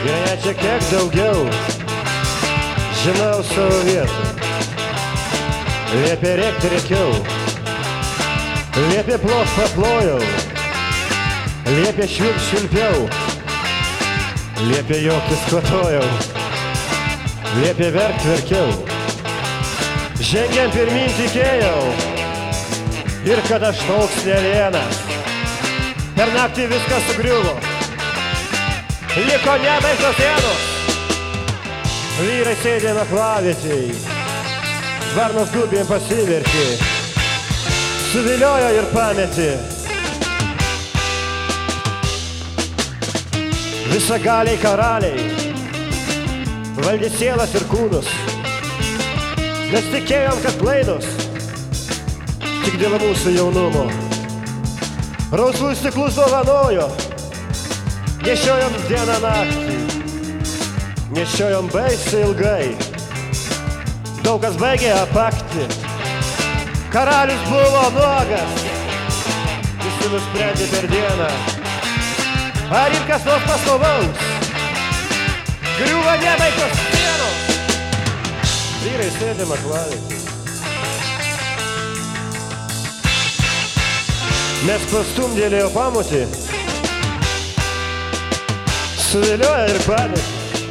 Ir net šiek tiek daugiau žinau savo vietą. Liepė rėkti rėkiau, liepė plot paplojau, liepė švilpt švilpiau, liepė juoktis kvatojau, liepė verkt verkiau. Žengiant pirmyn tikėjau ir kad aš toks ne vienas. Per naktį viskas sugriuvo, liko nebaigtos sienos. Vyrai sėdė aklavietėj, varnos gubėm pasivertė, suviliojo ir pametė. Visagaliai karaliai valdė sielas ir kūnus. Mes tikėjom, kad klaidos tik dėl mūsų jaunumo. Rausvus stiklus dovanojo, nešiojom dieną naktį, nešiojom baisiai ilgai. Daug kas baigė apakti, karalius buvo nuogas. Visi nusprendė per dieną, ar ir kas nors pastovaus. Griūva nebaigtos sienos. Vyrai sėdė aklavietėj. Mes pastumdėlėjo pamotį, suviliojo ir pametė.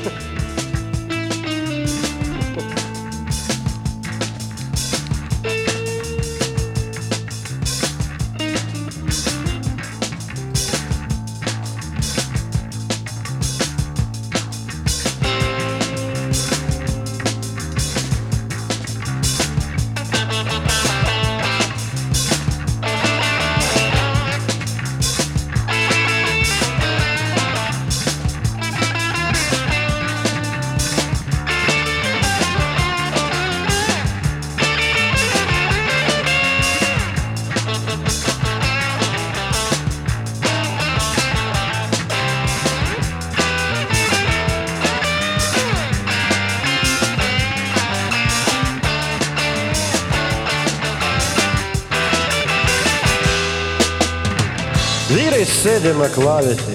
Vyrai sėdė aklavietėj,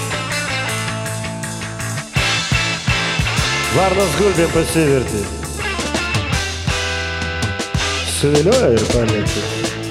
varnos gulbėm pasivertė, suviliojo ir pametė.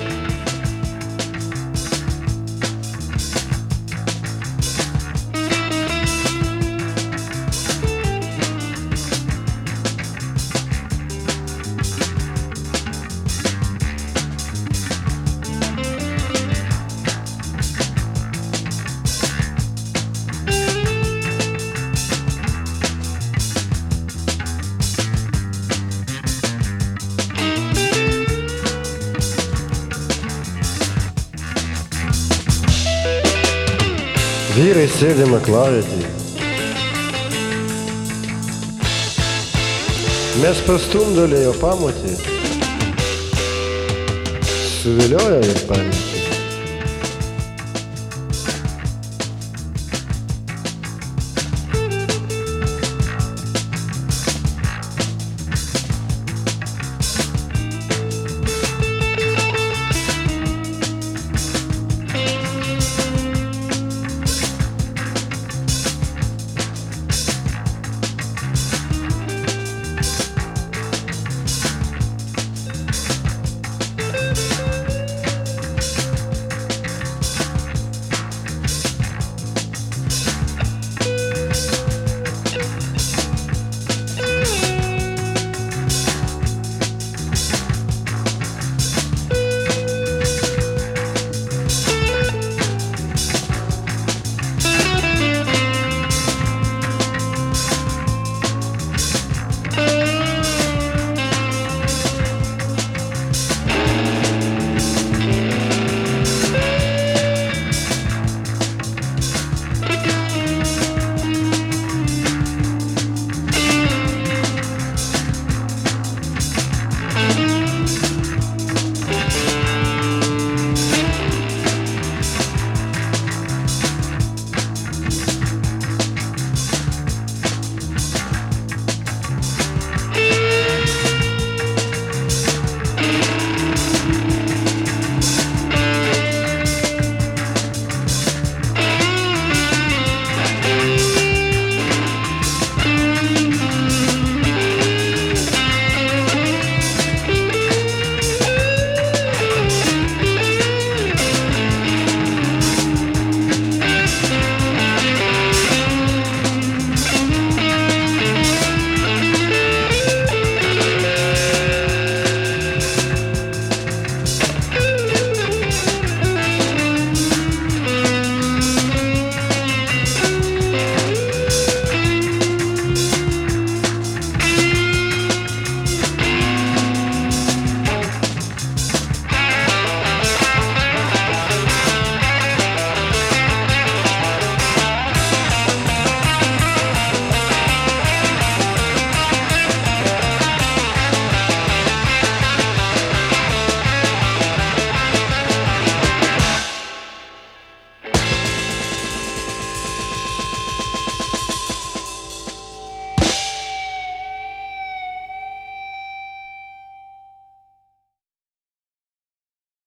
Vyrai sėdė aklavietėj. Mes pastumdėlėjo pamotį, suviliojo ir pametė.